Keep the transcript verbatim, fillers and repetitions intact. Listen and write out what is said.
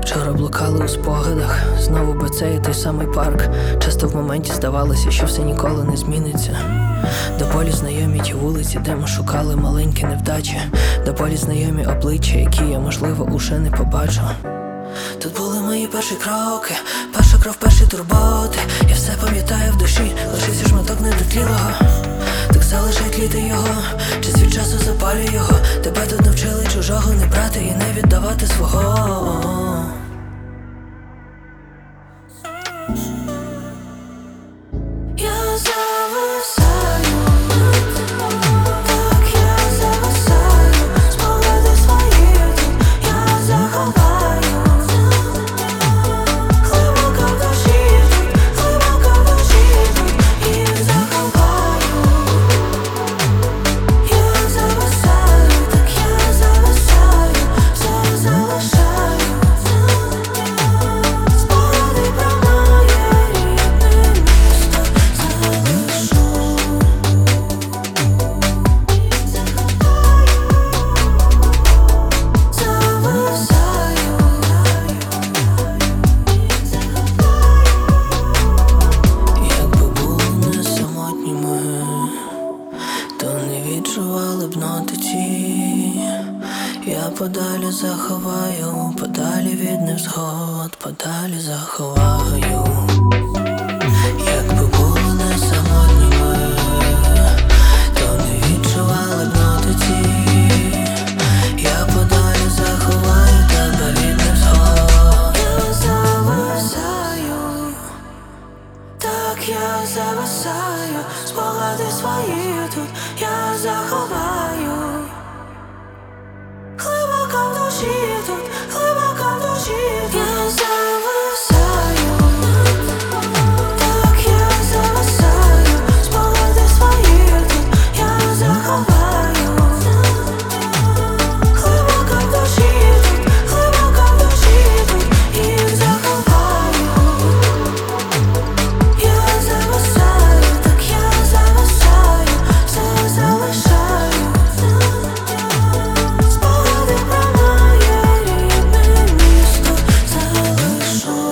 Вчора блукали у спогадах, знову би цей той самий парк. Часто в моменті здавалося, що все ніколи не зміниться. До болі знайомі ті вулиці, де ми шукали маленькі невдачі. До болі знайомі обличчя, які я, можливо, уже не побачу. Тут були мої перші кроки, перша кров, перші турботи. Я все пам'ятаю в душі, лишився шматок недотлілого. Так залишай тліти його, чи світ часу запалює його. Тебе тут навчили чужого не брати і не віддавати свого. Я зависаю, так я зависаю, спогади свої тут я заховаю. Глибоко в душі тут, глибоко в душі тут їх заховаю. Я зависаю, так я зависаю, все залишаю. Спогади про моє рідне місто залишу. Зависаю. Якби були не самотніми, то не відчували б нотиці. Я подалі заховаю, подалі від невзгод, подалі заховаю. Якби були не самотніми, то не відчували б нотиці. Я подалі заховаю тебе від невзгод. Я зависаю, так я зависаю, спогади свої тут я заховаю. Глибоко в душі тут, глибоко в душі тут я зависаю, так я зависаю, спогади свої тут я заховаю. Глибоко в душі тут, глибоко в душі тут їх заховаю. Я зависаю, так я зависаю, все залишаю. Спогади про моє рідне місто залишу.